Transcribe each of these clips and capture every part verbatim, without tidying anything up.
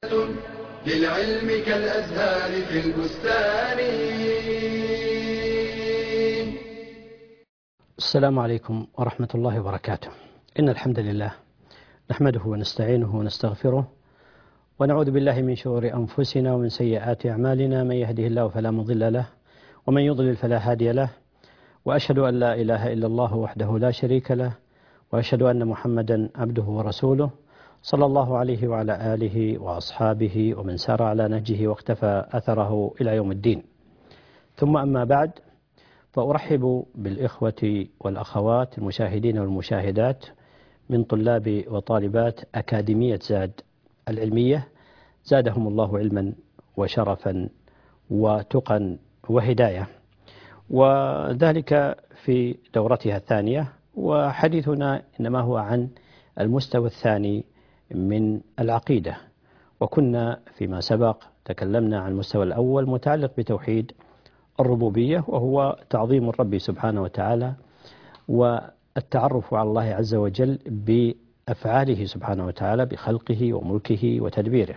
للعلم كالأزهار في البستان. السلام عليكم ورحمة الله وبركاته. إن الحمد لله نحمده ونستعينه ونستغفره ونعوذ بالله من شرور أنفسنا ومن سيئات أعمالنا، من يهده الله فلا مضل له ومن يضلل فلا هادي له، وأشهد أن لا إله إلا الله وحده لا شريك له، وأشهد أن محمدا عبده ورسوله صلى الله عليه وعلى آله وأصحابه ومن سار على نهجه واقتفى أثره إلى يوم الدين. ثم أما بعد، فأرحب بالإخوة والأخوات المشاهدين والمشاهدات من طلاب وطالبات أكاديمية زاد العلمية، زادهم الله علما وشرفا وتقا وهداية، وذلك في دورتها الثانية. وحديثنا إنما هو عن المستوى الثاني من العقيدة، وكنا فيما سبق تكلمنا عن المستوى الأول متعلق بتوحيد الربوبية، وهو تعظيم الرب سبحانه وتعالى والتعرف على الله عز وجل بأفعاله سبحانه وتعالى بخلقه وملكه وتدبيره.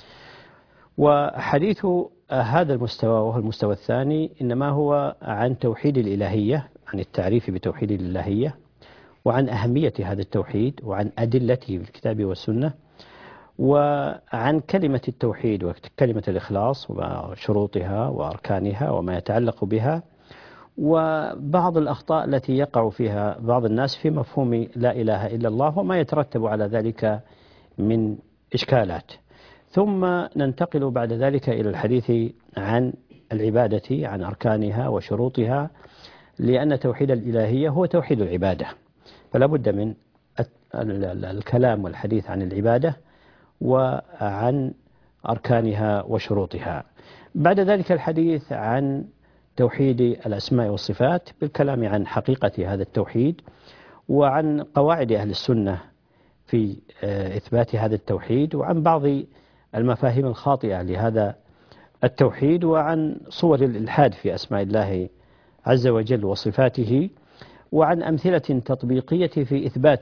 وحديث هذا المستوى وهو المستوى الثاني إنما هو عن توحيد الإلهية، عن التعريف بتوحيد الإلهية، وعن أهمية هذا التوحيد، وعن أدلته في الكتاب والسنة، وعن كلمة التوحيد وكلمة الإخلاص وشروطها وأركانها وما يتعلق بها، وبعض الأخطاء التي يقع فيها بعض الناس في مفهوم لا إله إلا الله وما يترتب على ذلك من إشكالات. ثم ننتقل بعد ذلك إلى الحديث عن العبادة، عن أركانها وشروطها، لأن توحيد الإلهية هو توحيد العبادة، فلا بد من الكلام والحديث عن العبادة وعن أركانها وشروطها. بعد ذلك الحديث عن توحيد الأسماء والصفات بالكلام عن حقيقة هذا التوحيد، وعن قواعد أهل السنة في إثبات هذا التوحيد، وعن بعض المفاهيم الخاطئة لهذا التوحيد، وعن صور الإلحاد في أسماء الله عز وجل وصفاته، وعن أمثلة تطبيقية في إثبات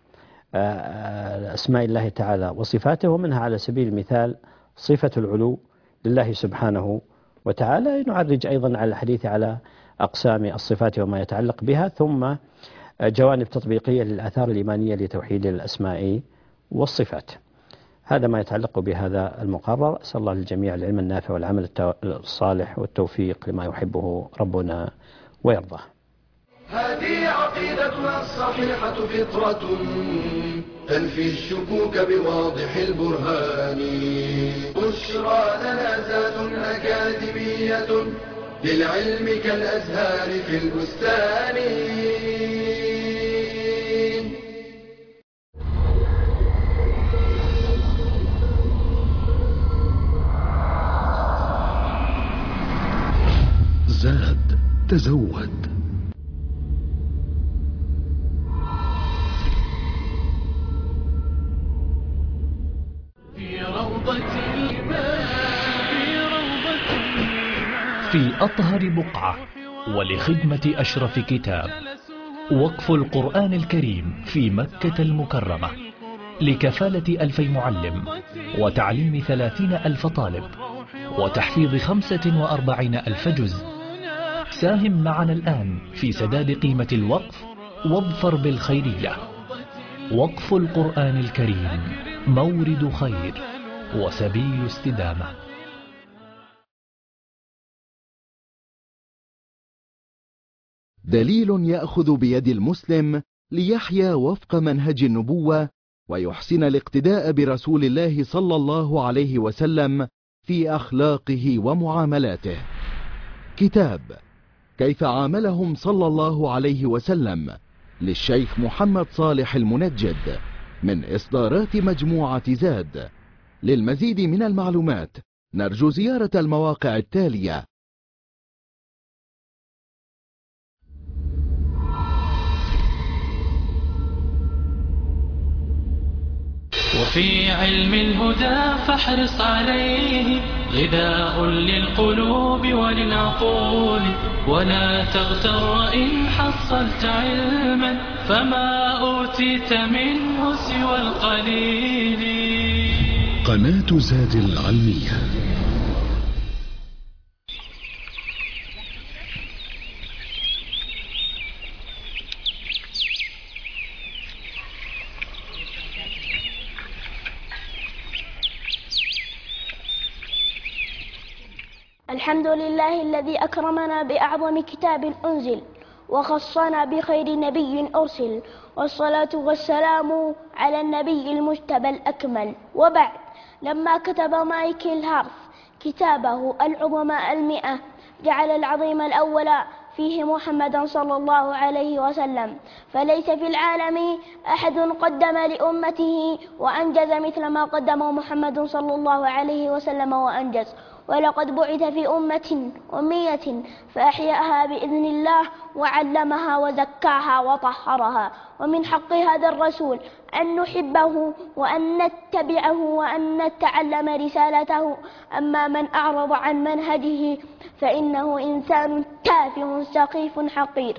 أسماء الله تعالى وصفاته، ومنها على سبيل المثال صفة العلو لله سبحانه وتعالى. نعرج أيضا على الحديث على أقسام الصفات وما يتعلق بها، ثم جوانب تطبيقية للآثار الإيمانية لتوحيد الأسماء والصفات. هذا ما يتعلق بهذا المقرر. أسأل الله للجميع العلم النافع والعمل الصالح والتوفيق لما يحبه ربنا ويرضاه. هذه عقيدتنا الصحيحة فطرة تنفي الشكوك بواضح البرهان. بشرى لنا زاد أكاديمية للعلم كالأزهار في البستان. زاد، تزود. في أطهر بقعة ولخدمة أشرف كتاب، وقف القرآن الكريم في مكة المكرمة لكفالة ألفي معلم وتعليم ثلاثين ألف طالب وتحفيظ خمسة وأربعين ألف جزء. ساهم معنا الآن في سداد قيمة الوقف واظفر بالخيرية. وقف القرآن الكريم مورد خير وسبيل استدامة. دليل يأخذ بيد المسلم ليحيا وفق منهج النبوة ويحسن الاقتداء برسول الله صلى الله عليه وسلم في أخلاقه ومعاملاته. كتاب كيف عاملهم صلى الله عليه وسلم للشيخ محمد صالح المنجد من إصدارات مجموعة زاد. للمزيد من المعلومات نرجو زيارة المواقع التالية: وفي علم الهدى فاحرص عليه، غذاء للقلوب وللعقول، ولا تغتر إن حصلت علما فما أوتيت منه سوى القليل. قناة زاد العلمية. الحمد لله الذي أكرمنا بأعظم كتاب أنزل وخصنا بخير نبي أرسل، والصلاة والسلام على النبي المجتبى الأكمل. وبعد، لما كتب مايكل هارث كتابه العظماء المئة جعل العظيم الأول فيه محمدا صلى الله عليه وسلم، فليس في العالم أحد قدم لأمته وأنجز مثل ما قدمه محمد صلى الله عليه وسلم وأنجز. ولقد بعث في أمة أمية فأحياها بإذن الله وعلمها وزكاها وطهرها. ومن حق هذا الرسول أن نحبه وأن نتبعه وأن نتعلم رسالته. أما من أعرض عن منهجه فإنه إنسان تافه سخيف حقير.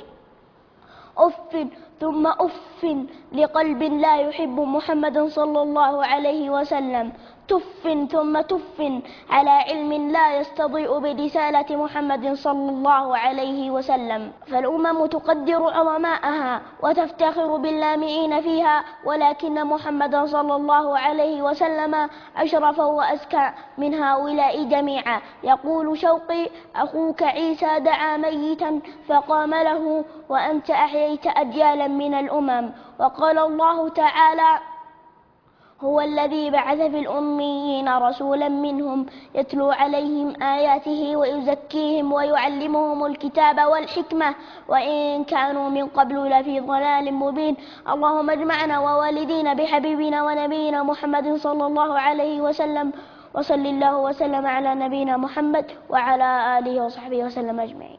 أف ثم أف لقلب لا يحب محمد صلى الله عليه وسلم. تف ثم تف على علم لا يستضيء برسالة محمد صلى الله عليه وسلم. فالأمم تقدر عظماءها وتفتخر باللامعين فيها، ولكن محمد صلى الله عليه وسلم أشرف وأزكى من هؤلاء جميعا. يقول شوقي: أخوك عيسى دعا ميتا فقام له، وأنت أحييت أجيالا من الأمم. وقال الله تعالى: هو الذي بعث في الأميين رسولا منهم يتلو عليهم آياته ويزكيهم ويعلمهم الكتاب والحكمة وإن كانوا من قبل لفي ضلال مبين. اللهم اجمعنا ووالدينا بحبيبنا ونبينا محمد صلى الله عليه وسلم، وصل الله وسلم على نبينا محمد وعلى آله وصحبه وسلم أجمعين.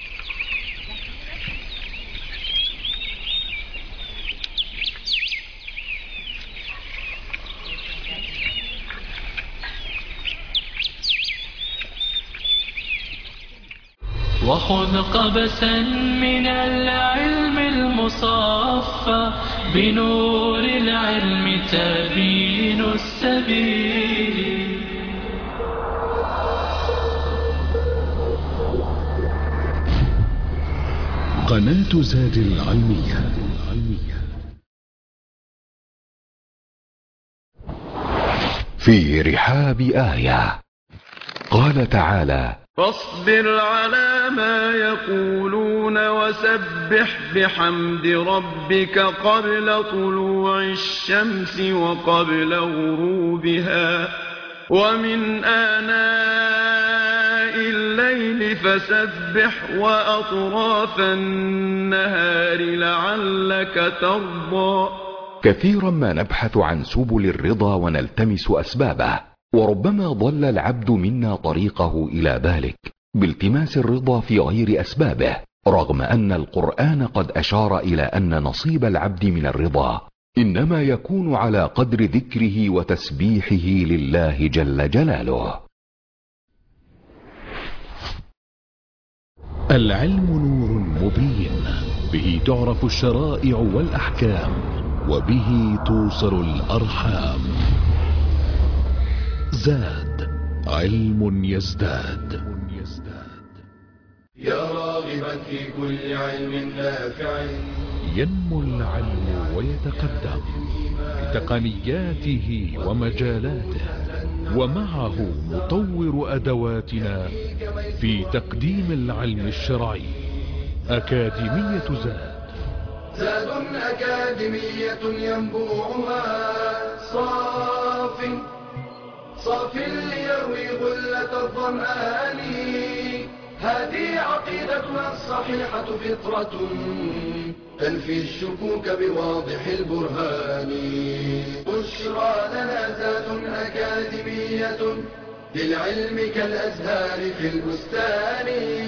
وخذ قبسا من العلم المصفى، بنور العلم تبين السبيل. قناة زاد العلمية. في رحاب آية قال تعالى: فاصبر على ما يقولون وسبح بحمد ربك قبل طلوع الشمس وقبل غروبها ومن آناء الليل فسبح وأطراف النهار لعلك ترضى. كثيرا ما نبحث عن سبل الرضا ونلتمس أسبابه، وربما ضل العبد منا طريقه إلى ذلك بالتماس الرضا في غير أسبابه، رغم أن القرآن قد أشار إلى أن نصيب العبد من الرضا إنما يكون على قدر ذكره وتسبيحه لله جل جلاله. العلم نور مبين، به تعرف الشرائع والأحكام، وبه توصل الأرحام. زاد علم يزداد. يا راغبا في كل علم نافع، ينمو العلم ويتقدم بتقنياته ومجالاته، ومعه نطور أدواتنا في تقديم العلم الشرعي. أكاديمية زاد. زاد أكاديمية ينبوعها صاف صاف ليروي غلة الظمآن. هذه عقيدتنا الصحيحة فطرة تنفي الشكوك بواضح البرهان. بشرى لنا زاد أكاديمية للعلم كالأزهار في البستان.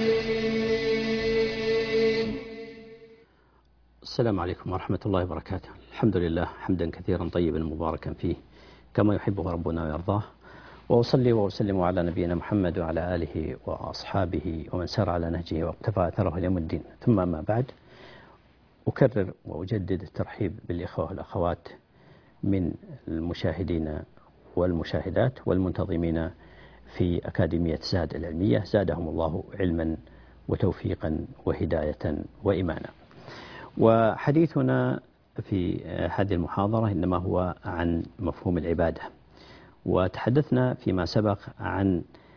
السلام عليكم ورحمة الله وبركاته. الحمد لله حمدا كثيرا طيبا مباركا فيه كما يحبه ربنا ويرضاه، وأصلي وأسلم على نبينا محمد وعلى آله وأصحابه ومن سار على نهجه واقتفى أثره اليوم الدين. ثم ما بعد، أكرر وأجدد الترحيب بالإخوة والأخوات من المشاهدين والمشاهدات والمنتظمين في أكاديمية زاد العلمية، زادهم الله علما وتوفيقا وهداية وإيمانا. وحديثنا في هذه المحاضرة إنما هو عن مفهوم العبادة، وتحدثنا فيما سبق عن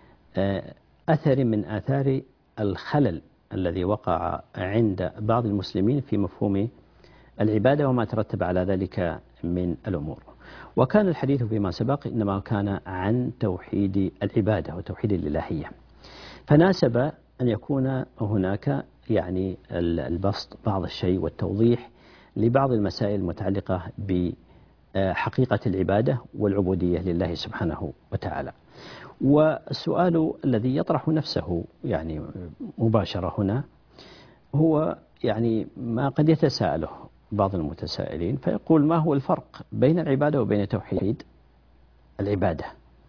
أثر من آثار الخلل الذي وقع عند بعض المسلمين في مفهوم العبادة وما ترتب على ذلك من الأمور. وكان الحديث فيما سبق إنما كان عن توحيد العبادة وتوحيد الإلهية، فناسب أن يكون هناك يعني البسط بعض الشيء والتوضيح لبعض المسائل المتعلقة بحقيقة العبادة والعبودية لله سبحانه وتعالى. والسؤال الذي يطرح نفسه يعني مباشرة هنا هو يعني ما قد يتساءله بعض المتسائلين، فيقول: ما هو الفرق بين العبادة وبين توحيد العبادة؟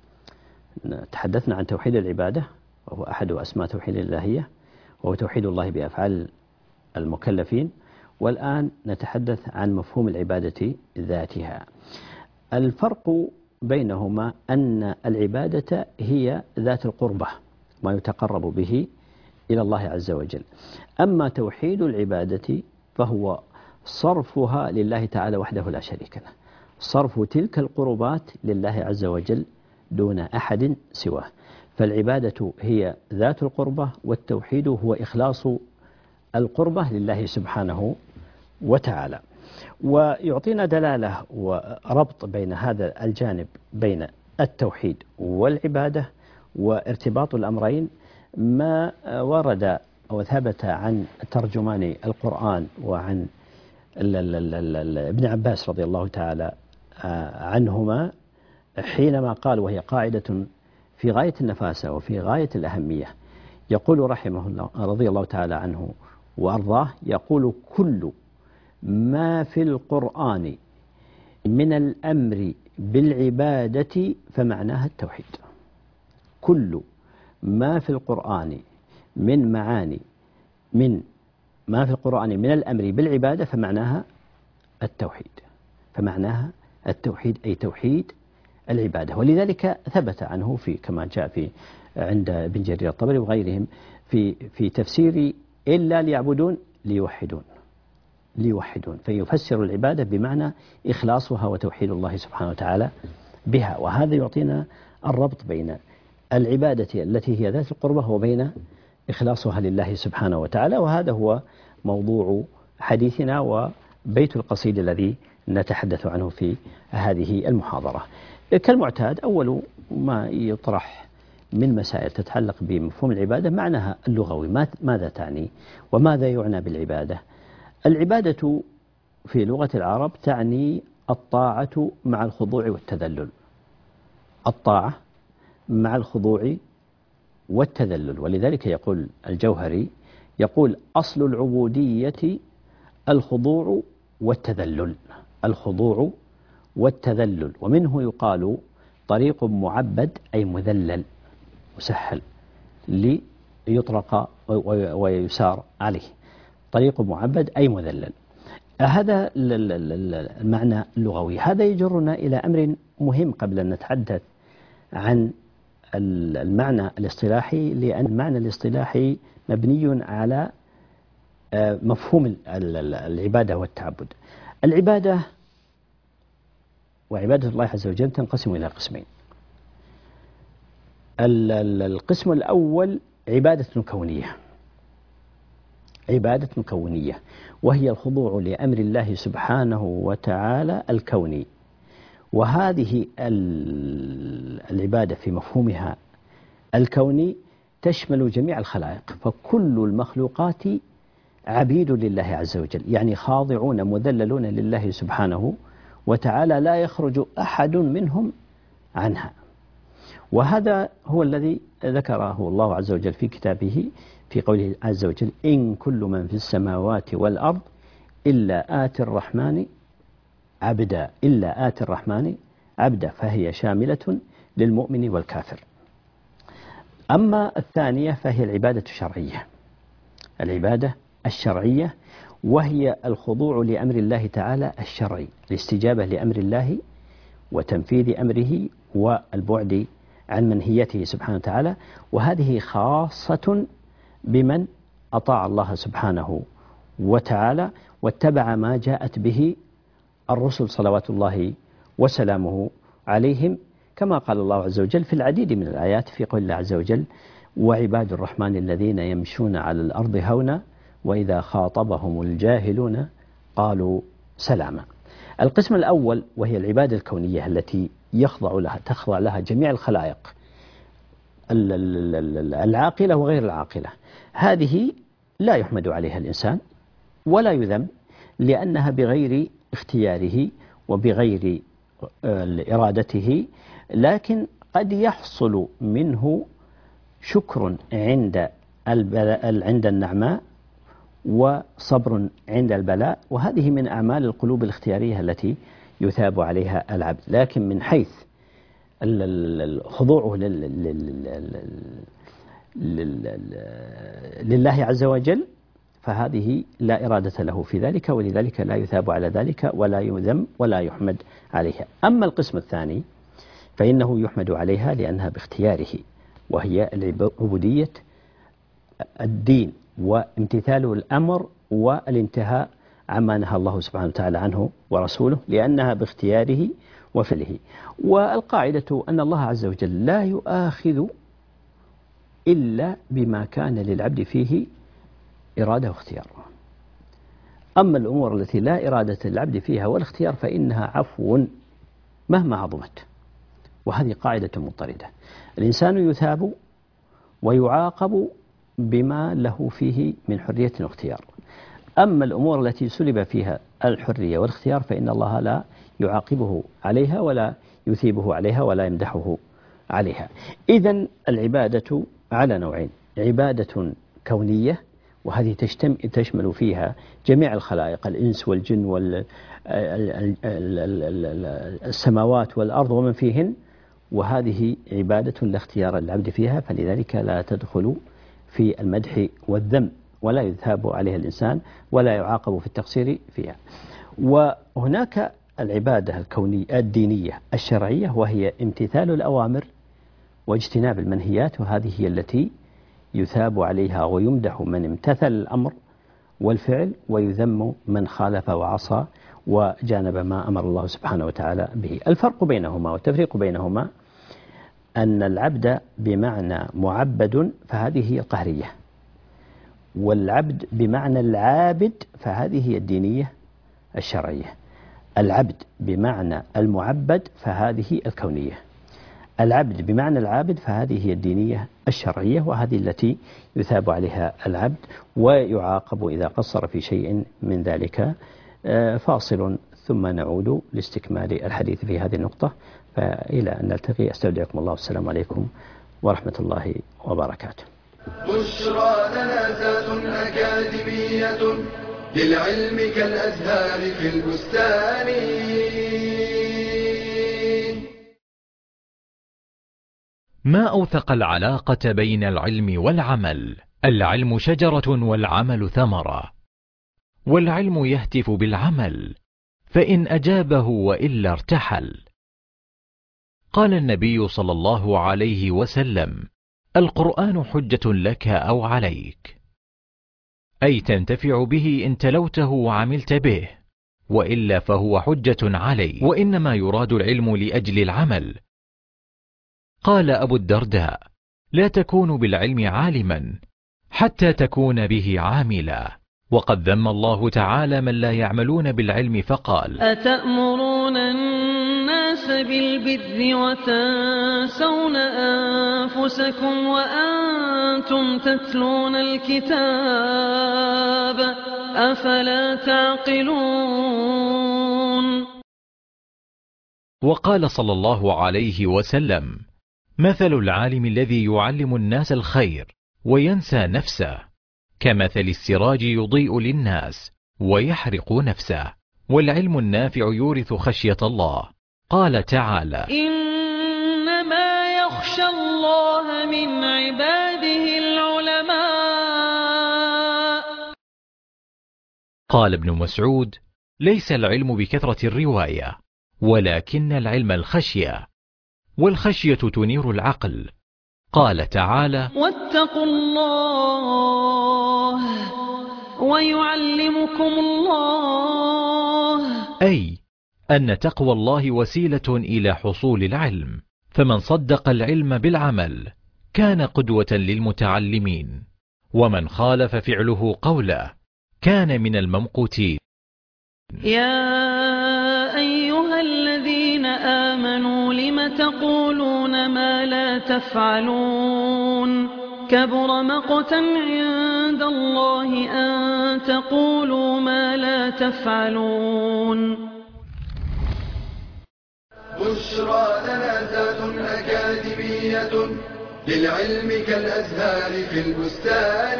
تحدثنا عن توحيد العبادة وهو أحد أسماء توحيد الإلهية، وهو توحيد الله بأفعال المكلفين، والآن نتحدث عن مفهوم العبادة ذاتها. الفرق بينهما أن العبادة هي ذات القربة، ما يتقرب به إلى الله عز وجل، أما توحيد العبادة فهو صرفها لله تعالى وحده لا شريك له، صرف تلك القربات لله عز وجل دون أحد سواه. فالعبادة هي ذات القربة، والتوحيد هو إخلاص القربة لله سبحانه وتعالى. ويعطينا دلالة وربط بين هذا الجانب بين التوحيد والعبادة وارتباط الأمرين ما ورد أو ثبت عن ترجمان القرآن وعن ابن عباس رضي الله تعالى عنهما حينما قال، وهي قاعدة في غاية النفاسة وفي غاية الأهمية، يقول رحمه الله رضي الله تعالى عنه وأرضاه، يقول: كل ما في القرآن من الأمر بالعبادة فمعناها التوحيد. كل ما في القرآن من معاني من ما في القرآن من الأمر بالعبادة فمعناها التوحيد، فمعناها التوحيد أي توحيد العبادة. ولذلك ثبت عنه في كما جاء في عند ابن جرير الطبري وغيرهم في في تفسير إلا ليعبدون ليوحدون ليوحدون فيفسر العبادة بمعنى إخلاصها وتوحيد الله سبحانه وتعالى بها. وهذا يعطينا الربط بين العبادة التي هي ذات القربة وبين إخلاصها لله سبحانه وتعالى، وهذا هو موضوع حديثنا وبيت القصيد الذي نتحدث عنه في هذه المحاضرة. كالمعتاد، أول ما يطرح من مسائل تتعلق بمفهوم العبادة معناها اللغوي، ماذا تعني وماذا يعنى بالعبادة. العبادة في لغة العرب تعني الطاعة مع الخضوع والتذلل، الطاعة مع الخضوع والتذلل. ولذلك يقول الجوهري، يقول: أصل العبودية الخضوع والتذلل، الخضوع والتذلل، ومنه يقال طريق معبد أي مذلل مسهل ليطرق ويسار عليه، طريق معبد أي مذلل. هذا المعنى اللغوي. هذا يجرنا إلى أمر مهم قبل أن نتحدث عن المعنى الاصطلاحي، لأن المعنى الاصطلاحي مبني على مفهوم العبادة والتعبد. العبادة وعبادة الله عز وجل تنقسم إلى قسمين. القسم الأول عبادة كونية، عبادة كونية، وهي الخضوع لأمر الله سبحانه وتعالى الكوني. وهذه العبادة في مفهومها الكوني تشمل جميع الخلائق، فكل المخلوقات عبيد لله عز وجل، يعني خاضعون مذللون لله سبحانه وتعالى، لا يخرج أحد منهم عنها. وهذا هو الذي ذكره الله عز وجل في كتابه في قوله عز وجل: إن كل من في السماوات والأرض إلا آتي الرحمن عبدا، إلا آتي الرحمن عبدا، فهي شاملة للمؤمن والكافر. أما الثانية فهي العبادة الشرعية، العبادة الشرعية وهي الخضوع لأمر الله تعالى الشرعي، الاستجابة لأمر الله وتنفيذ أمره والبعد عن منهيته سبحانه وتعالى. وهذه خاصة بمن أطاع الله سبحانه وتعالى واتبع ما جاءت به الرسل صلوات الله وسلامه عليهم، كما قال الله عز وجل في العديد من الآيات في قول الله عز وجل: وعباد الرحمن الذين يمشون على الأرض هونا وإذا خاطبهم الجاهلون قالوا سلاما. القسم الأول وهي العبادة الكونية التي يخضع لها تخضع لها جميع الخلائق العاقلة وغير العاقلة، هذه لا يحمد عليها الإنسان ولا يذم، لأنها بغير اختياره وبغير إرادته، لكن قد يحصل منه شكر عند عند النعماء وصبر عند البلاء، وهذه من أعمال القلوب الاختيارية التي يثاب عليها العبد. لكن من حيث خضوعه لله عز وجل فهذه لا إرادة له في ذلك، ولذلك لا يثاب على ذلك ولا يذم ولا يحمد عليها. أما القسم الثاني فإنه يحمد عليها لأنها باختياره، وهي عبودية الدين وامتثال الأمر والانتهاء عما نهى الله سبحانه وتعالى عنه ورسوله، لأنها باختياره وفعله. والقاعدة أن الله عز وجل لا يؤاخذ إلا بما كان للعبد فيه إرادة واختيار. أما الأمور التي لا إرادة للعبد فيها والاختيار فإنها عفو مهما عظمت، وهذه قاعدة مضطردة. الإنسان يثاب ويعاقب بما له فيه من حرية واختيار. أما الأمور التي سلب فيها الحرية والاختيار فإن الله لا يعاقبه عليها ولا يثيبه عليها ولا يمدحه عليها. إذن العبادة على نوعين: عبادة كونية، وهذه تشمل فيها جميع الخلائق، الإنس والجن والسماوات والأرض ومن فيهن، وهذه عبادة لا اختيار العبد فيها، فلذلك لا تدخل في المدح والذم ولا يثاب عليها الإنسان ولا يعاقب في التقصير فيها. وهناك العبادة الكونية الدينية الشرعية، وهي امتثال الأوامر واجتناب المنهيات، وهذه هي التي يثاب عليها ويمدح من امتثل الأمر والفعل، ويذم من خالف وعصى وجانب ما أمر الله سبحانه وتعالى به. الفرق بينهما والتفريق بينهما أن العبد بمعنى معبد فهذه هي القهرية، والعبد بمعنى العابد فهذه هي الدينية الشرعية. العبد بمعنى المعبد فهذه الكونية، العبد بمعنى العابد فهذه هي الدينية الشرعية، وهذه التي يثاب عليها العبد ويعاقب إذا قصر في شيء من ذلك. فاصل ثم نعود لاستكمال الحديث في هذه النقطة، فإلى أن نلتقي أستودعكم الله والسلام عليكم ورحمة الله وبركاته. بشرى لنا ذات أكاديمية للعلم كالأزهار في البستان. ما أوثق العلاقة بين العلم والعمل. العلم شجرة والعمل ثمرة، والعلم يهتف بالعمل، فإن أجابه وإلا ارتحل. قال النبي صلى الله عليه وسلم: القرآن حجة لك أو عليك، أي تنتفع به إن تلوته وعملت به، وإلا فهو حجة عليك، وإنما يراد العلم لأجل العمل. قال أبو الدرداء: لا تكون بالعلم عالما حتى تكون به عاملا. وقد ذم الله تعالى من لا يعملون بالعلم فقال: أتأمرون الناس بالبر وتنسون أنفسكم وأنتم تتلون الكتاب أفلا تعقلون. وقال صلى الله عليه وسلم: مثل العالم الذي يعلم الناس الخير وينسى نفسه كمثل السراج يضيء للناس ويحرق نفسه. والعلم النافع يورث خشية الله. قال تعالى: إنما يخشى الله من عباده العلماء. قال ابن مسعود: ليس العلم بكثرة الرواية، ولكن العلم الخشية، والخشية تنير العقل. قال تعالى: واتقوا الله ويعلمكم الله، أي أن تقوى الله وسيلة إلى حصول العلم، فمن صدق العلم بالعمل كان قدوة للمتعلمين، ومن خالف فعله قوله كان من الممقوتين. يا أيها الذين آمنوا لم تقولون ما لا تفعلون، كبر مقتا عند الله أن تقولوا ما لا تفعلون. بشرى لنا ذات أكاديمية للعلم كالأزهار في البستان.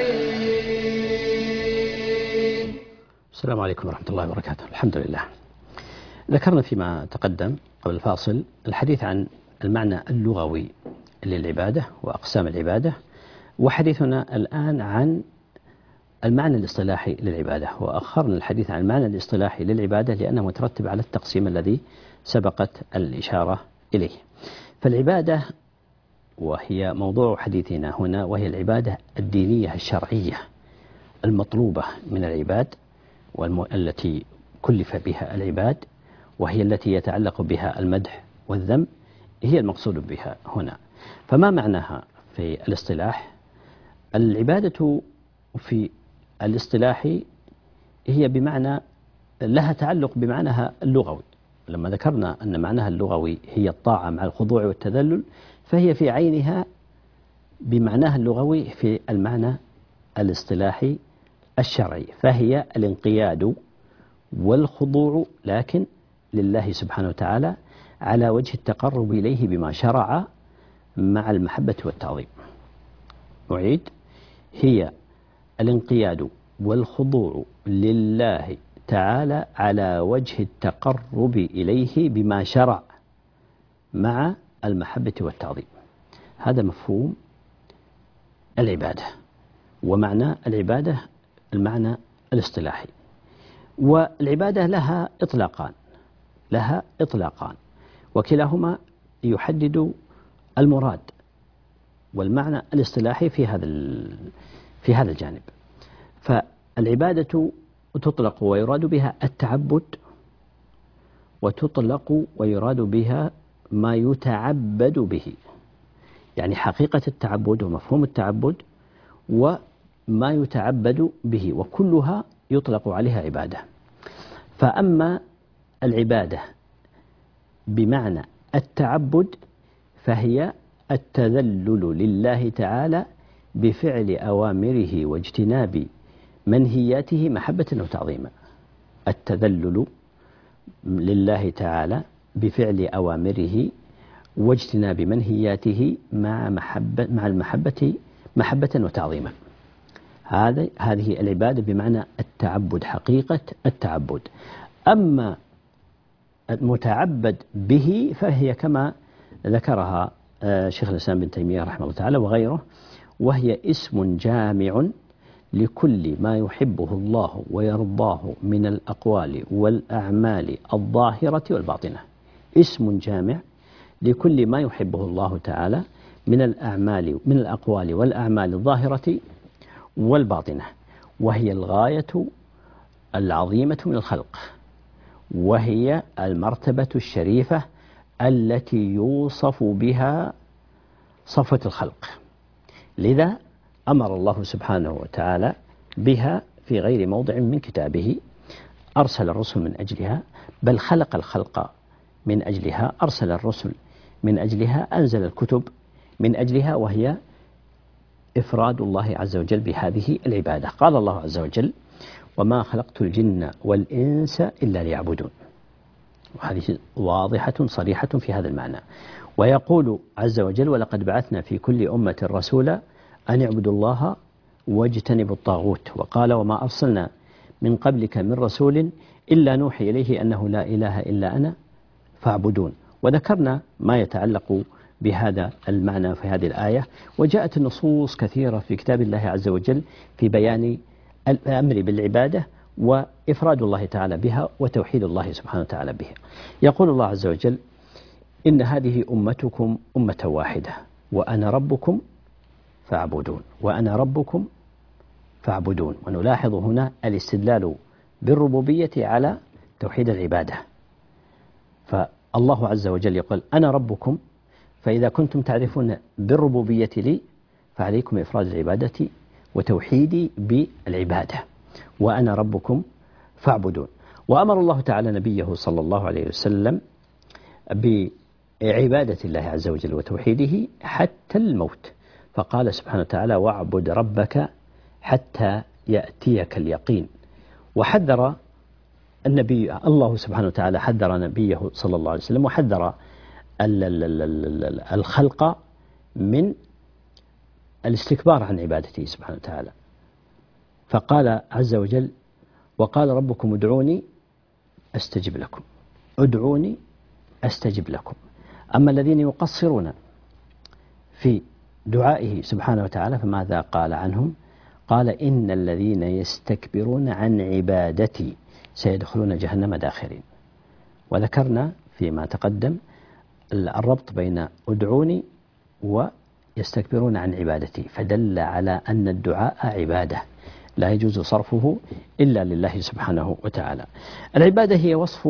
السلام عليكم ورحمة الله وبركاته. الحمد لله. ذكرنا فيما تقدم قبل الفاصل الحديث عن المعنى اللغوي للعبادة وأقسام العبادة، وحديثنا الآن عن المعنى الاصطلاحي للعبادة، وأخرنا الحديث عن المعنى الاصطلاحي للعبادة لأنه مترتب على التقسيم الذي سبقت الإشارة إليه. فالعبادة وهي موضوع حديثنا هنا، وهي العبادة الدينية الشرعية المطلوبة من العباد والتي كلف بها العباد، وهي التي يتعلق بها المدح والذم، هي المقصود بها هنا. فما معناها في الاصطلاح؟ العبادة في الاصطلاح هي بمعنى لها تعلق بمعناها اللغوي. لما ذكرنا أن معناها اللغوي هي الطاعة مع الخضوع والتذلل، فهي في عينها بمعناها اللغوي في المعنى الاصطلاحي الشرعي، فهي الانقياد والخضوع لكن لله سبحانه وتعالى على وجه التقرب إليه بما شرع مع المحبة والتعظيم. أعيد: هي الانقياد والخضوع لله تعالى على وجه التقرب إليه بما شرع مع المحبة والتعظيم. هذا مفهوم العبادة، ومعنى العبادة المعنى الاصطلاحي. والعبادة لها إطلاقان لها إطلاقان وكلاهما يحدد المراد والمعنى الاصطلاحي في هذا في هذا الجانب. فالعبادة تطلق ويراد بها التعبد، وتطلق ويراد بها ما يتعبد به، يعني حقيقة التعبد ومفهوم التعبد وما يتعبد به، وكلها يطلق عليها عبادة. فأما العبادة بمعنى التعبد فهي التذلل لله تعالى بفعل أوامره واجتناب منهياته محبة وتعظيما. التذلل لله تعالى بفعل أوامره واجتناب منهياته مع محبة مع المحبة محبة وتعظيما. هذا هذه العبادة بمعنى التعبد، حقيقة التعبد. أما المتعبد به فهي كما ذكرها شيخ الإسلام ابن تيمية رحمه الله تعالى وغيره، وهي اسم جامع لكل ما يحبه الله ويرضاه من الأقوال والأعمال الظاهرة والباطنة. اسم جامع لكل ما يحبه الله تعالى من الأعمال من الأقوال والأعمال الظاهرة والباطنة، وهي الغاية العظيمة من الخلق، وهي المرتبة الشريفة التي يوصف بها صفوة الخلق. لذا أمر الله سبحانه وتعالى بها في غير موضع من كتابه، أرسل الرسل من أجلها، بل خلق الخلق من أجلها، أرسل الرسل من أجلها، أنزل الكتب من أجلها، وهي إفراد الله عز وجل بهذه العبادة. قال الله عز وجل: وما خلقت الجن والإنس إلا ليعبدون. وهذه واضحة صريحة في هذا المعنى. ويقول عز وجل: ولقد بعثنا في كل أمة رسولا أن اعبدوا الله واجتنبوا الطاغوت. وقال: وما أرسلنا من قبلك من رسول إلا نوحي إليه أنه لا إله إلا أنا فاعبدون. وذكرنا ما يتعلق بهذا المعنى في هذه الآية، وجاءت النصوص كثيرة في كتاب الله عز وجل في بيان الأمر بالعبادة وإفراد الله تعالى بها وتوحيد الله سبحانه وتعالى بها. يقول الله عز وجل: إن هذه أمتكم أمة واحدة وأنا ربكم فاعبدون وأنا ربكم فاعبدون. ونلاحظ هنا الاستدلال بالربوبية على توحيد العبادة. فالله عز وجل يقول: أنا ربكم، فإذا كنتم تعرفون بالربوبية لي فعليكم إفراد العبادة وتوحيدي بالعبادة، وأنا ربكم فاعبدون. وأمر الله تعالى نبيه صلى الله عليه وسلم بعبادة الله عز وجل وتوحيده حتى الموت، فقال سبحانه وتعالى: واعبد ربك حتى يأتيك اليقين. وحذر النبي الله سبحانه وتعالى حذر نبيه صلى الله عليه وسلم وحذر الخلق من الاستكبار عن عبادته سبحانه وتعالى، فقال عز وجل: وقال ربكم ادعوني أستجب لكم، ادعوني أستجب لكم. أما الذين يقصرون في دعائه سبحانه وتعالى فماذا قال عنهم؟ قال: إن الذين يستكبرون عن عبادتي سيدخلون جهنم داخرين. وذكرنا فيما تقدم الربط بين ادعوني ويستكبرون عن عبادتي، فدل على أن الدعاء عبادة لا يجوز صرفه إلا لله سبحانه وتعالى. العبادة هي وصف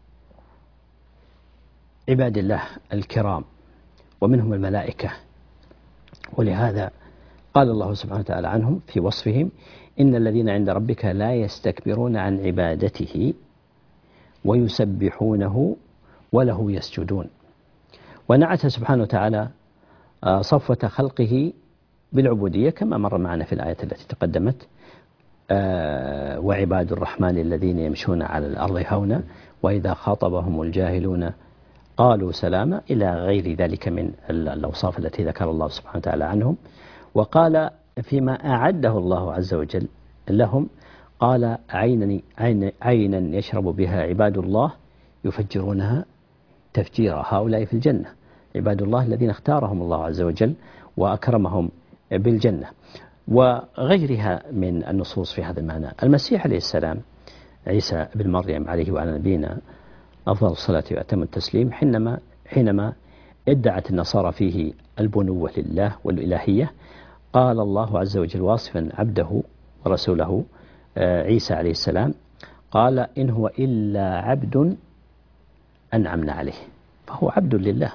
عباد الله الكرام ومنهم الملائكة، ولهذا قال الله سبحانه وتعالى عنهم في وصفهم: إن الذين عند ربك لا يستكبرون عن عبادته ويسبحونه وله يسجدون. ونعت سبحانه وتعالى صفوة خلقه بالعبودية كما مر معنا في الآية التي تقدمت: وعباد الرحمن الذين يمشون على الأرض هونا وإذا خاطبهم الجاهلون قالوا سلاما، إلى غير ذلك من الأوصاف التي ذكر الله سبحانه وتعالى عنهم. وقال فيما أعده الله عز وجل لهم: قال: عينا, عين عينا يشرب بها عباد الله يفجرونها تفجيرا. هؤلاء في الجنة عباد الله الذين اختارهم الله عز وجل وأكرمهم بالجنة. وغيرها من النصوص في هذا المعنى. المسيح عليه السلام عيسى بن مريم عليه وعلى نبينا أفضل الصلاة وأتم التسليم، حينما حينما ادعت النصارى فيه البنوة لله والإلهية، قال الله عز وجل واصفا عبده ورسوله عيسى عليه السلام: قال: إن هو إلا عبد أنعمنا عليه. فهو عبد لله،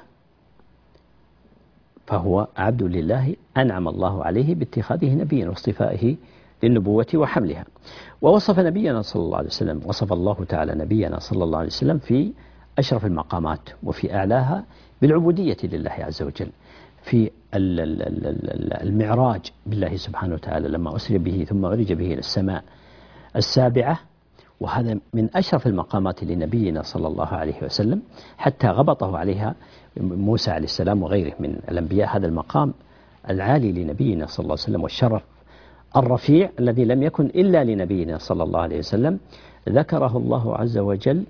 فهو عبد لله أنعم الله عليه باتخاذه نبيا واصطفائه للنبوة وحملها. ووصف نبينا صلى الله عليه وسلم وصف الله تعالى نبينا صلى الله عليه وسلم في أشرف المقامات وفي أعلاها بالعبودية لله عز وجل. في المعراج بالله سبحانه وتعالى لما أسري به ثم عرج به إلى السماء السابعة، وهذا من أشرف المقامات لنبينا صلى الله عليه وسلم، حتى غبطه عليها موسى عليه السلام وغيره من الأنبياء. هذا المقام العالي لنبينا صلى الله عليه وسلم والشرف الرفيع الذي لم يكن إلا لنبينا صلى الله عليه وسلم، ذكره الله عز وجل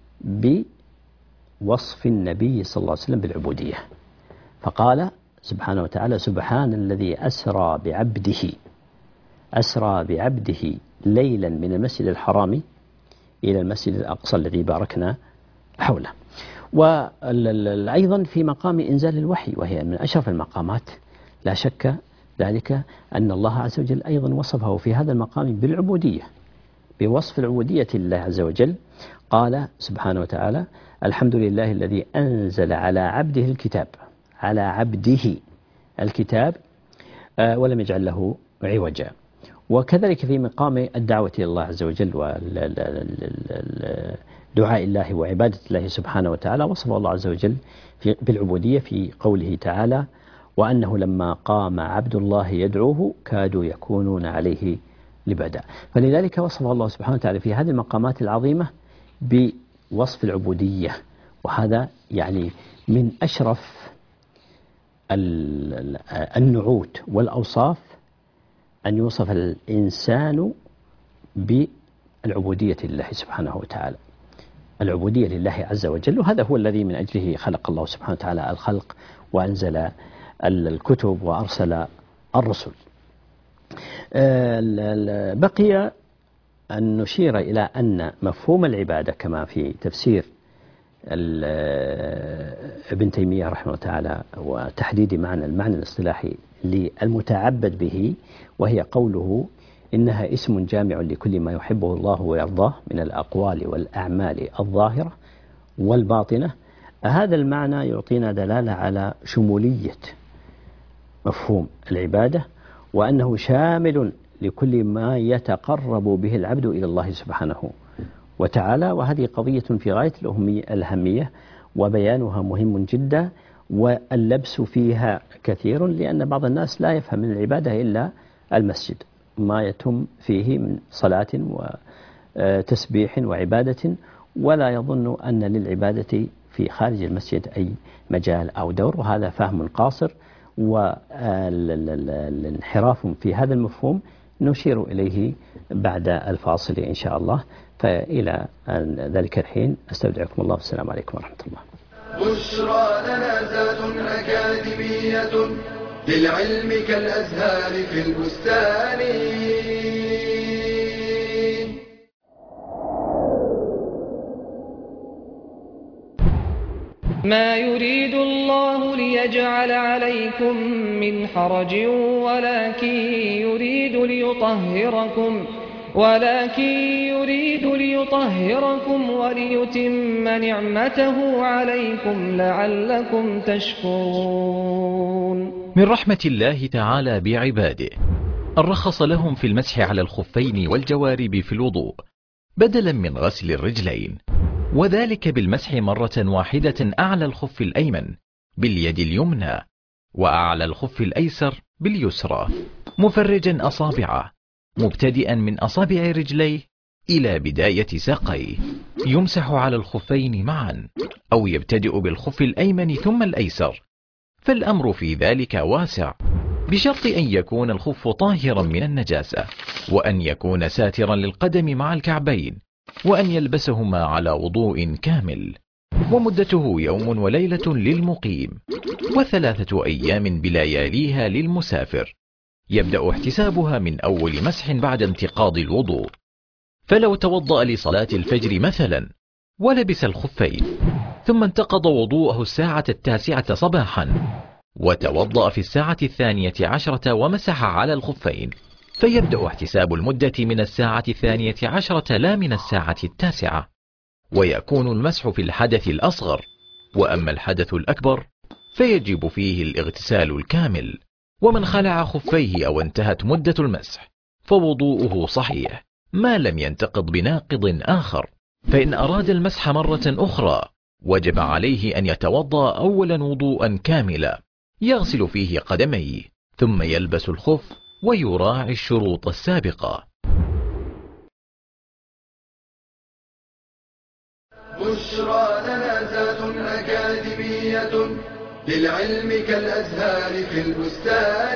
بوصف النبي صلى الله عليه وسلم بالعبودية، فقال سبحانه وتعالى: سبحان الذي أسرى بعبده أسرى بعبده ليلا من المسجد الحرام إلى المسجد الأقصى الذي باركنا حوله. وأيضا في مقام إنزال الوحي، وهي من أشرف المقامات لا شك ذلك، أن الله عز وجل أيضا وصفه في هذا المقام بالعبودية، بوصف العبودية لله عز وجل. قال سبحانه وتعالى: الحمد لله الذي أنزل على عبده الكتاب على عبده الكتاب ولم يجعل له عوجا. وكذلك في مقام الدعوة إلى الله عز وجل ودعاء الله وعبادة الله سبحانه وتعالى، وصف الله عز وجل بالعبودية في قوله تعالى: وأنه لما قام عبد الله يدعوه كادوا يكونون عليه لبدا. فلذلك وصف الله سبحانه وتعالى في هذه المقامات العظيمة بوصف العبودية، وهذا يعني من أشرف النعوت والأوصاف أن يوصف الإنسان بالعبودية لله سبحانه وتعالى، العبودية لله عز وجل. وهذا هو الذي من أجله خلق الله سبحانه وتعالى الخلق وأنزل الكتب وأرسل الرسل. بقي أن نشير إلى أن مفهوم العبادة كما في تفسير ابن تيمية رحمه الله تعالى وتحديد معنى المعنى الاصطلاحي للمتعبد به، وهي قوله إنها اسم جامع لكل ما يحبه الله ويرضاه من الأقوال والأعمال الظاهرة والباطنة. هذا المعنى يعطينا دلالة على شمولية مفهوم العبادة، وأنه شامل لكل ما يتقرب به العبد إلى الله سبحانه وتعالى. وهذه قضية في غاية الأهمية وبيانها مهم جدا، واللبس فيها كثير، لأن بعض الناس لا يفهم من العبادة إلا المسجد، ما يتم فيه من صلاة وتسبيح وعبادة، ولا يظن أن للعبادة في خارج المسجد أي مجال أو دور، وهذا فهم قاصر والانحراف في هذا المفهوم نشير إليه بعد الفاصل إن شاء الله. فإلى ذلك الحين أستودعكم الله، والسلام عليكم ورحمة الله. بشرى لنا زاد أكاديمية للعلم كالأزهار في البستان. ما يريد الله ليجعل عليكم من حرج ولكن يريد ليطهركم ولكن يريد ليطهركم وليتم نعمته عليكم لعلكم تشكرون. من رحمة الله تعالى بعباده أن رخص لهم في المسح على الخفين والجوارب في الوضوء بدلا من غسل الرجلين، وذلك بالمسح مرة واحدة أعلى الخف الأيمن باليد اليمنى وأعلى الخف الأيسر باليسرى، مفرجا أصابعه مبتدئا من أصابع رجليه إلى بداية ساقيه. يمسح على الخفين معا أو يبتدئ بالخف الأيمن ثم الأيسر، فالأمر في ذلك واسع، بشرط أن يكون الخف طاهرا من النجاسة، وأن يكون ساترا للقدم مع الكعبين، وأن يلبسهما على وضوء كامل. ومدته يوم وليلة للمقيم، وثلاثة أيام بلياليها للمسافر، يبدأ احتسابها من أول مسح بعد انتقاض الوضوء. فلو توضأ لصلاة الفجر مثلا ولبس الخفين ثم انتقض وضوءه الساعة التاسعة صباحا وتوضأ في الساعة الثانية عشرة ومسح على الخفين، فيبدأ احتساب المدة من الساعة الثانية عشرة لا من الساعة التاسعة، ويكون المسح في الحدث الأصغر. وأما الحدث الأكبر فيجب فيه الاغتسال الكامل. ومن خلع خفيه أو انتهت مدة المسح فوضوءه صحيح ما لم ينتقض بناقض آخر. فإن أراد المسح مرة أخرى وجب عليه أن يتوضأ أولا وضوءا كاملا يغسل فيه قدميه ثم يلبس الخف ويراعي الشروط السابقة. بشرى لنا زاد أكاديمية للعلم كالأزهار في البستان.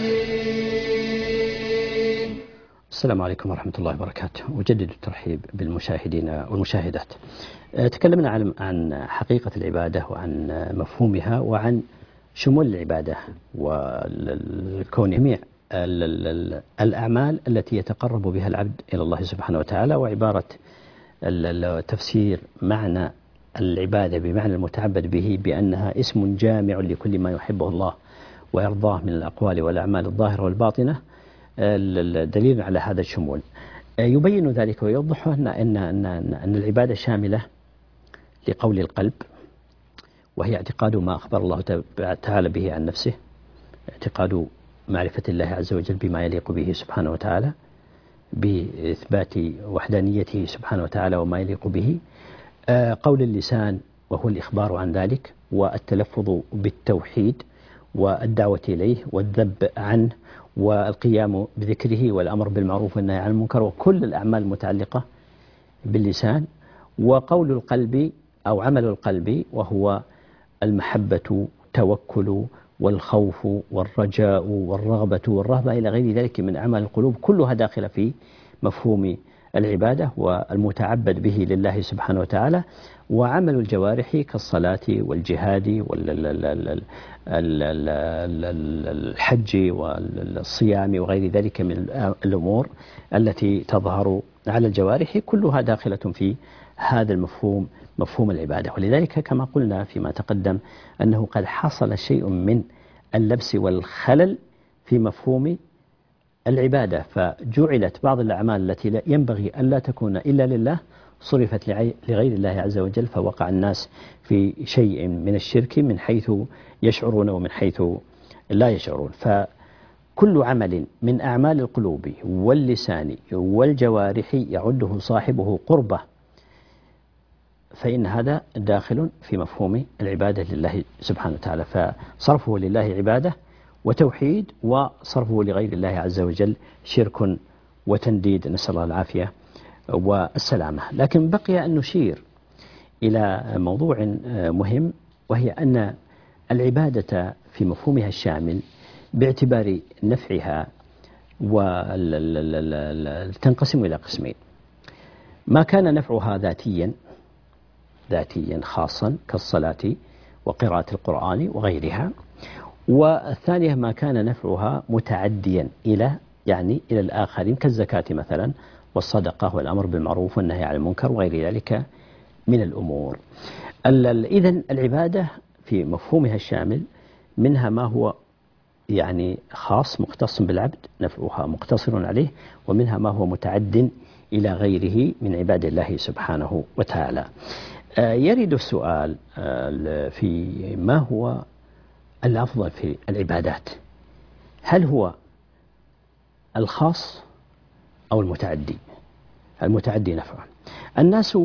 السلام عليكم ورحمة الله وبركاته، أجدد الترحيب بالمشاهدين والمشاهدات. تكلمنا عن حقيقة العبادة وعن مفهومها وعن شمول العبادة وكون جميع الأعمال التي يتقرب بها العبد إلى الله سبحانه وتعالى، وعبارة تفسير معنى العبادة بمعنى المتعبد به بأنها اسم جامع لكل ما يحبه الله ويرضاه من الأقوال والأعمال الظاهرة والباطنة، الدليل على هذا الشمول. يبين ذلك ويوضح أن, أن, أن, أن العبادة شاملة لقول القلب، وهي اعتقاد ما أخبر الله تعالى به عن نفسه، اعتقاد معرفة الله عز وجل بما يليق به سبحانه وتعالى، بإثبات وحدانيته سبحانه وتعالى وما يليق به. قول اللسان وهو الإخبار عن ذلك، والتلفظ بالتوحيد والدعوة إليه والذب عنه والقيام بذكره والأمر بالمعروف والنهي عن المنكر، وكل الأعمال المتعلقة باللسان. وقول القلب أو عمل القلب وهو المحبة توكل والخوف والرجاء والرغبة والرهبة إلى غير ذلك من أعمال القلوب، كلها داخلة في مفهوم العبادة والمتعبد به لله سبحانه وتعالى. وعمل الجوارح كالصلاة والجهاد والحج والصيام وغير ذلك من الأمور التي تظهر على الجوارح كلها داخلة في هذا المفهوم، مفهوم العبادة. ولذلك كما قلنا فيما تقدم أنه قد حصل شيء من اللبس والخلل في مفهوم العبادة، فجعلت بعض الأعمال التي ينبغي أن لا تكون إلا لله صرفت لغير الله عز وجل، فوقع الناس في شيء من الشرك من حيث يشعرون ومن حيث لا يشعرون. فكل عمل من أعمال القلوب واللسان والجوارح يعده صاحبه قربة فإن هذا داخل في مفهوم العبادة لله سبحانه وتعالى. فصرفه لله عبادة وتوحيد، وصرفه لغير الله عز وجل شرك وتنديد، نسأل الله العافية والسلامة. لكن بقي أن نشير إلى موضوع مهم، وهي أن العبادة في مفهومها الشامل باعتبار نفعها تنقسم إلى قسمين: ما كان نفعها ذاتيا ذاتيا خاصا كالصلاة وقراءة القرآن وغيرها، والثانية ما كان نفعها متعديا إلى يعني إلى الآخرين كالزكاة مثلا والصدقة والأمر بالمعروف والنهي عن المنكر وغير ذلك من الأمور. إذن العبادة في مفهومها الشامل منها ما هو يعني خاص مختص بالعبد نفعها مقتصر عليه، ومنها ما هو متعد إلى غيره من عباد الله سبحانه وتعالى. يرد السؤال في ما هو الأفضل في العبادات، هل هو الخاص أو المتعدي؟ المتعدي نفعا. الناس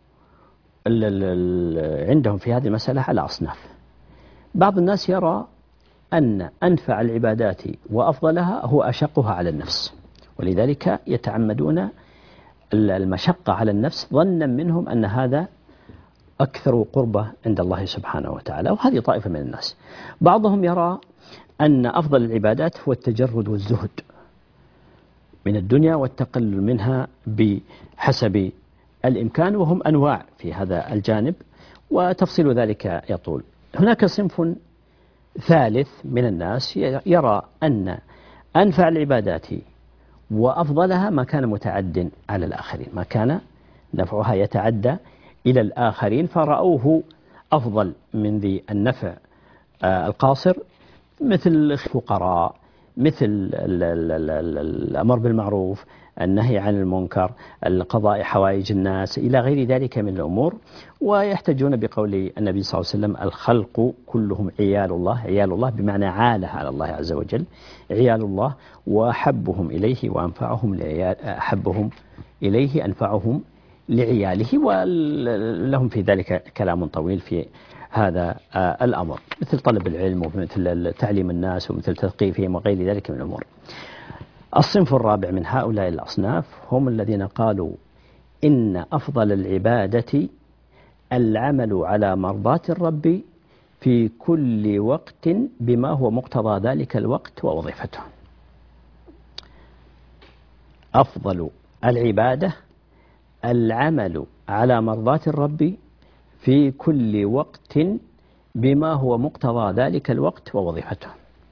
عندهم في هذه المسألة على أصناف. بعض الناس يرى أن أنفع العبادات وأفضلها هو أشقها على النفس، ولذلك يتعمدون المشقة على النفس ظنا منهم أن هذا أكثر قربة عند الله سبحانه وتعالى، وهذه طائفة من الناس. بعضهم يرى أن أفضل العبادات هو التجرد والزهد من الدنيا والتقلل منها بحسب الإمكان، وهم أنواع في هذا الجانب وتفصيل ذلك يطول. هناك صنف ثالث من الناس يرى أن أنفع العبادات وأفضلها ما كان متعد على الآخرين، ما كان نفعها يتعدى إلى الآخرين، فرأوه أفضل من ذي النفع القاصر، مثل الفقراء، مثل الأمر بالمعروف، النهي عن المنكر، القضاء حوائج الناس، إلى غير ذلك من الأمور. ويحتجون بقول النبي صلى الله عليه وسلم: الخلق كلهم عيال الله. عيال الله بمعنى عالة على الله عز وجل، عيال الله، وأحبهم إليه وأنفعهم لعيال أحبهم إليه أنفعهم لعياله. ولهم في ذلك كلام طويل في هذا الأمر، مثل طلب العلم ومثل تعليم الناس ومثل تثقيفهم وغير ذلك من الأمور. الصنف الرابع من هؤلاء الأصناف هم الذين قالوا إن أفضل العبادة العمل على مرضاة الرب في كل وقت بما هو مقتضى ذلك الوقت ووظيفته. أفضل العبادة العمل على مرضاة الرب في كل وقت بما هو مقتضى ذلك الوقت ووظيفته.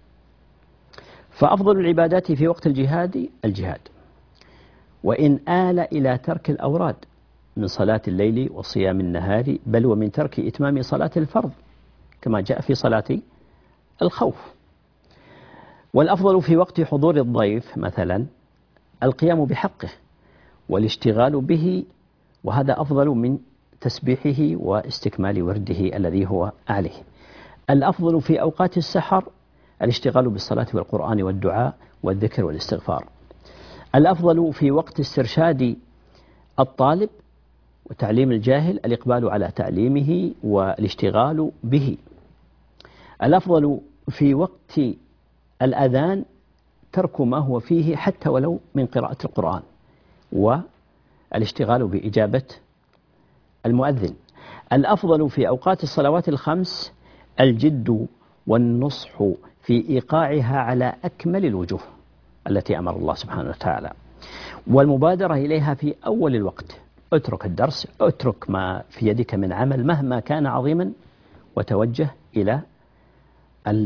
فأفضل العبادات في وقت الجهاد الجهاد، وإن آل إلى ترك الأوراد من صلاة الليل وصيام النهار، بل ومن ترك إتمام صلاة الفرض كما جاء في صلاة الخوف. والأفضل في وقت حضور الضيف مثلا القيام بحقه والاشتغال به، وهذا أفضل من تسبيحه واستكمال ورده الذي هو عليه. الأفضل في أوقات السحر الاشتغال بالصلاة والقرآن والدعاء والذكر والاستغفار. الأفضل في وقت استرشاد الطالب وتعليم الجاهل الإقبال على تعليمه والاشتغال به. الأفضل في وقت الأذان ترك ما هو فيه حتى ولو من قراءة القرآن والاشتغال بإجابة المؤذن. الأفضل في أوقات الصلوات الخمس الجد والنصح في إيقاعها على أكمل الوجوه التي أمر الله سبحانه وتعالى، والمبادرة إليها في أول الوقت. اترك الدرس، اترك ما في يدك من عمل مهما كان عظيما، وتوجه إلى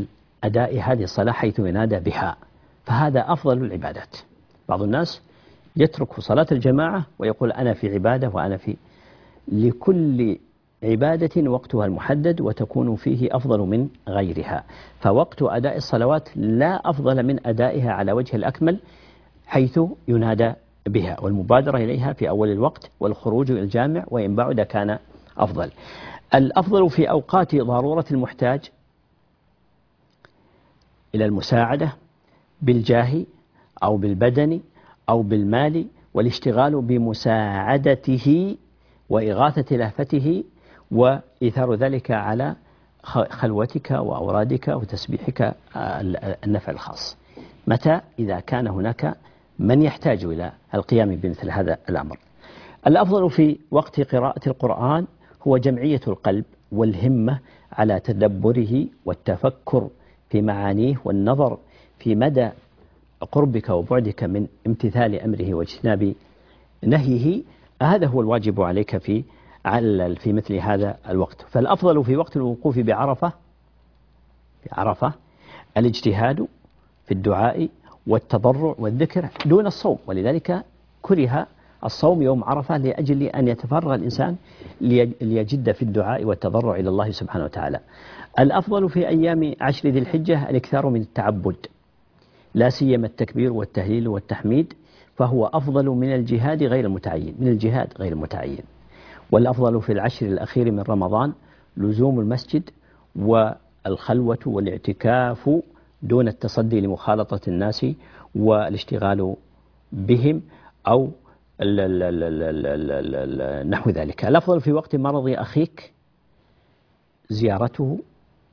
الأداء هذه الصلاة حيث ينادى بها، فهذا أفضل العبادات. بعض الناس يترك صلاة الجماعة ويقول أنا في عبادة وأنا في. لكل عبادة وقتها المحدد وتكون فيه أفضل من غيرها، فوقت أداء الصلوات لا أفضل من أدائها على وجه الأكمل حيث ينادى بها، والمبادرة إليها في أول الوقت والخروج إلى الجامع وإن بعد كان أفضل. الأفضل في أوقات ضرورة المحتاج إلى المساعدة بالجاه أو بالبدن أو بالمال والاشتغال بمساعدته وإغاثة لهفته وإيثار ذلك على خلوتك وأورادك وتسبيحك النفع الخاص. متى؟ إذا كان هناك من يحتاج إلى القيام بمثل هذا الأمر. الأفضل في وقت قراءة القرآن هو جمعية القلب والهمة على تدبره والتفكر في معانيه والنظر في مدى قربك وبعدك من امتثال أمره واجتناب نهيه. هذا هو الواجب عليك في في مثل هذا الوقت. فالأفضل في وقت الوقوف بعرفة في عرفة الاجتهاد في الدعاء والتضرع والذكر دون الصوم، ولذلك كره الصوم يوم عرفة لأجل أن يتفرغ الإنسان ليجد في الدعاء والتضرع إلى الله سبحانه وتعالى. الأفضل في أيام عشر ذي الحجة الإكثار من التعبد، لا سيما التكبير والتهليل والتحميد، فهو أفضل من الجهاد غير المتعين من الجهاد غير المتعين. والأفضل في العشر الأخير من رمضان لزوم المسجد والخلوة والاعتكاف دون التصدي لمخالطة الناس والاشتغال بهم أو نحو ذلك. الأفضل في وقت مرض أخيك زيارته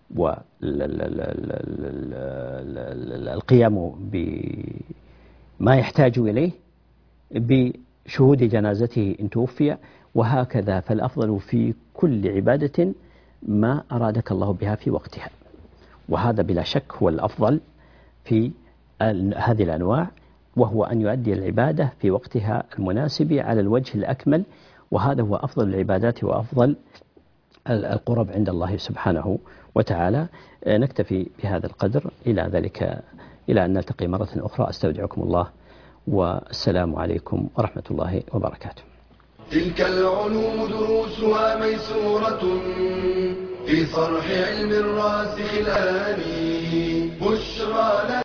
والقيام بما يحتاج إليه بشهود جنازته إن توفي، وهكذا. فالأفضل في كل عبادة ما أرادك الله بها في وقتها، وهذا بلا شك هو الأفضل في هذه الأنواع، وهو أن يؤدي العبادة في وقتها المناسب على الوجه الأكمل، وهذا هو أفضل العبادات وأفضل القرب عند الله سبحانه وتعالى. نكتفي بهذا القدر إلى ذلك، إلى أن نلتقي مرة أخرى. أستودعكم الله والسلام عليكم ورحمة الله وبركاته. تلك العلوم دروسها ميسورة في صرح علم الراسخ الآني بشرى.